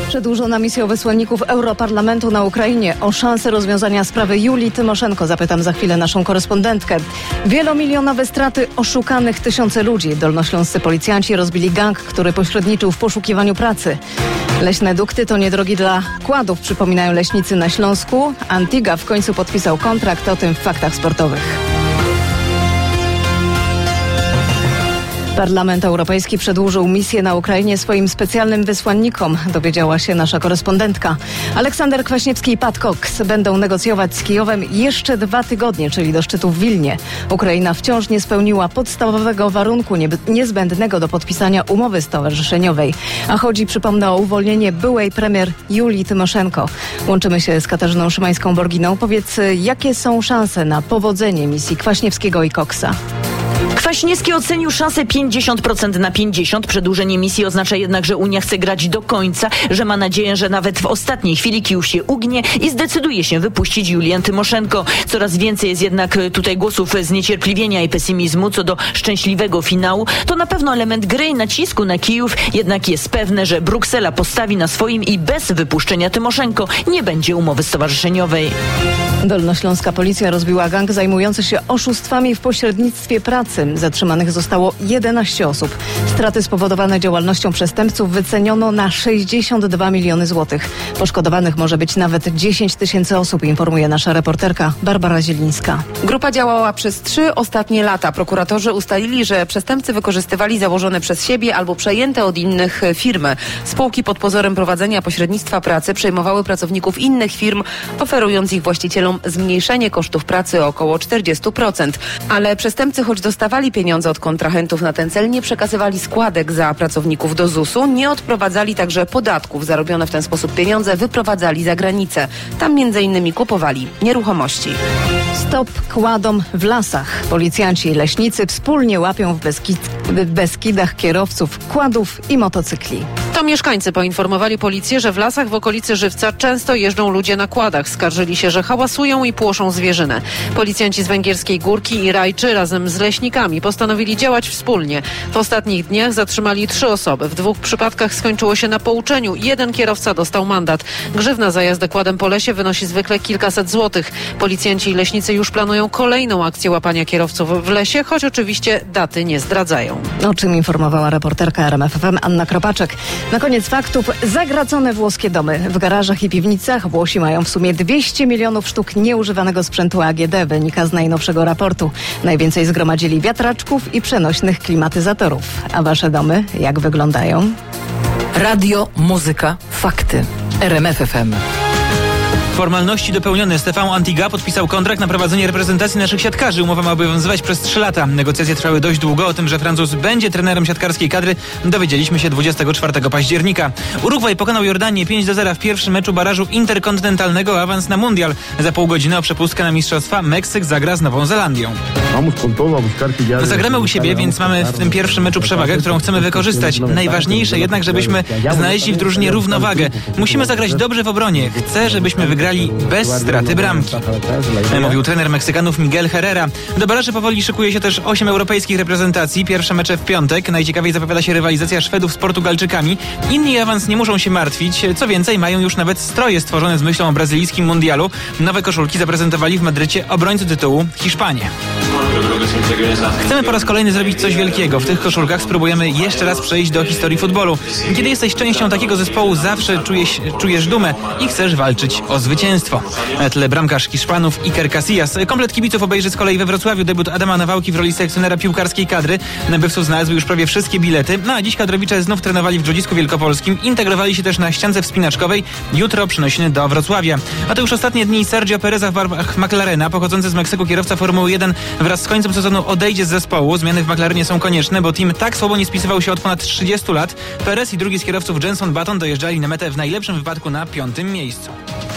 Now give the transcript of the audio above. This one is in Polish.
Przedłużona misja wysłanników Europarlamentu na Ukrainie. O szansę rozwiązania sprawy Julii Tymoszenko zapytam za chwilę naszą korespondentkę. Wielomilionowe straty, oszukanych tysiące ludzi. Dolnośląscy policjanci rozbili gang, który pośredniczył w poszukiwaniu pracy. Leśne dukty to nie drogi dla kładów, przypominają leśnicy na Śląsku. Antiga w końcu podpisał kontrakt, o tym w faktach sportowych. Parlament Europejski przedłużył misję na Ukrainie swoim specjalnym wysłannikom, dowiedziała się nasza korespondentka. Aleksander Kwaśniewski i Pat Cox będą negocjować z Kijowem jeszcze 2 tygodnie, czyli do szczytu w Wilnie. Ukraina wciąż nie spełniła podstawowego warunku niezbędnego do podpisania umowy stowarzyszeniowej. A chodzi, przypomnę, o uwolnienie byłej premier Julii Tymoszenko. Łączymy się z Katarzyną Szymańską-Borginą. Powiedz, jakie są szanse na powodzenie misji Kwaśniewskiego i Coxa? Kwaśniewski ocenił szansę 50% na 50%. Przedłużenie misji oznacza jednak, że Unia chce grać do końca, że ma nadzieję, że nawet w ostatniej chwili Kijów się ugnie i zdecyduje się wypuścić Julię Tymoszenko. Coraz więcej jest jednak tutaj głosów zniecierpliwienia i pesymizmu co do szczęśliwego finału. To na pewno element gry i nacisku na Kijów, jednak jest pewne, że Bruksela postawi na swoim i bez wypuszczenia Tymoszenko nie będzie umowy stowarzyszeniowej. Dolnośląska policja rozbiła gang zajmujący się oszustwami w pośrednictwie pracy. Zatrzymanych zostało 11 osób. Straty spowodowane działalnością przestępców wyceniono na 62 miliony złotych. Poszkodowanych może być nawet 10 tysięcy osób, informuje nasza reporterka Barbara Zielińska. Grupa działała przez 3 ostatnie lata. Prokuratorzy ustalili, że przestępcy wykorzystywali założone przez siebie albo przejęte od innych firmy. Spółki pod pozorem prowadzenia pośrednictwa pracy przejmowały pracowników innych firm, oferując ich właścicielom zmniejszenie kosztów pracy o około 40%. Ale przestępcy, choć dostawali pieniądze od kontrahentów na ten cel, nie przekazywali składek za pracowników do ZUS-u, nie odprowadzali także podatków. Zarobione w ten sposób pieniądze wyprowadzali za granicę. Tam m.in. kupowali nieruchomości. Stop kładom w lasach. Policjanci i leśnicy wspólnie łapią w Beskidach kierowców kładów i motocykli. To mieszkańcy poinformowali policję, że w lasach w okolicy Żywca często jeżdżą ludzie na kładach. Skarżyli się, że hałasują i płoszą zwierzynę. Policjanci z Węgierskiej Górki i Rajczy razem z leśnikami postanowili działać wspólnie. W ostatnich dniach zatrzymali 3 osoby. W 2 przypadkach skończyło się na pouczeniu. 1 kierowca dostał mandat. Grzywna za jazdę kładem po lesie wynosi zwykle kilkaset złotych. Policjanci i leśnicy już planują kolejną akcję łapania kierowców w lesie, choć oczywiście daty nie zdradzają. O czym informowała reporterka RMF FM Anna Kropaczek. Na koniec faktów: zagracone włoskie domy. W garażach i piwnicach Włosi mają w sumie 200 milionów sztuk nieużywanego sprzętu AGD, wynika z najnowszego raportu. Najwięcej zgromadzili wiatraczków i przenośnych klimatyzatorów. A wasze domy jak wyglądają? Radio, muzyka, fakty. RMF FM. Formalności dopełnione. Stefan Antiga podpisał kontrakt na prowadzenie reprezentacji naszych siatkarzy. Umowa ma obowiązywać przez 3 lata. Negocjacje trwały dość długo. O tym, że Francuz będzie trenerem siatkarskiej kadry, dowiedzieliśmy się 24 października. Urugwaj pokonał Jordanię 5-0 w pierwszym meczu barażu interkontynentalnego, awans na mundial. Za pół godziny o przepustkę na mistrzostwa Meksyk zagra z Nową Zelandią. Zagramy u siebie, więc mamy w tym pierwszym meczu przewagę, którą chcemy wykorzystać. Najważniejsze jednak, żebyśmy znaleźli w drużynie równowagę. Musimy zagrać dobrze w obronie. Chcę, żebyśmy wygrali bez straty bramki, mówił trener Meksykanów Miguel Herrera. Do baraży powoli szykuje się też 8 europejskich reprezentacji. Pierwsze mecze w piątek. Najciekawiej zapowiada się rywalizacja Szwedów z Portugalczykami. Inni awans nie muszą się martwić. Co więcej, mają już nawet stroje stworzone z myślą o brazylijskim mundialu. Nowe koszulki zaprezentowali w Madrycie obrońcy tytułu Hiszpanie. Chcemy po raz kolejny zrobić coś wielkiego. W tych koszulkach spróbujemy jeszcze raz przejść do historii futbolu. Kiedy jesteś częścią takiego zespołu, zawsze czujesz dumę i chcesz walczyć o zwycięstwo. Na tle bramkarz Hiszpanów Iker Casillas. Komplet kibiców obejrzy z kolei we Wrocławiu debiut Adama Nawałki w roli selekcjonera piłkarskiej kadry. Nabywców znalazły już prawie wszystkie bilety. A dziś kadrowicze znów trenowali w Grodzisku Wielkopolskim. Integrowali się też na ściance wspinaczkowej. Jutro przenosiny do Wrocławia. A to już ostatnie dni Sergio Pereza w barwach McLarena. Pochodzący z Meksyku kierowca Formuły 1 wraz z końcem sezonu odejdzie z zespołu. Zmiany w McLarenie są konieczne, bo team tak słabo nie spisywał się od ponad 30 lat. Perez i drugi z kierowców Jenson Button dojeżdżali na metę w najlepszym wypadku na 5. miejscu.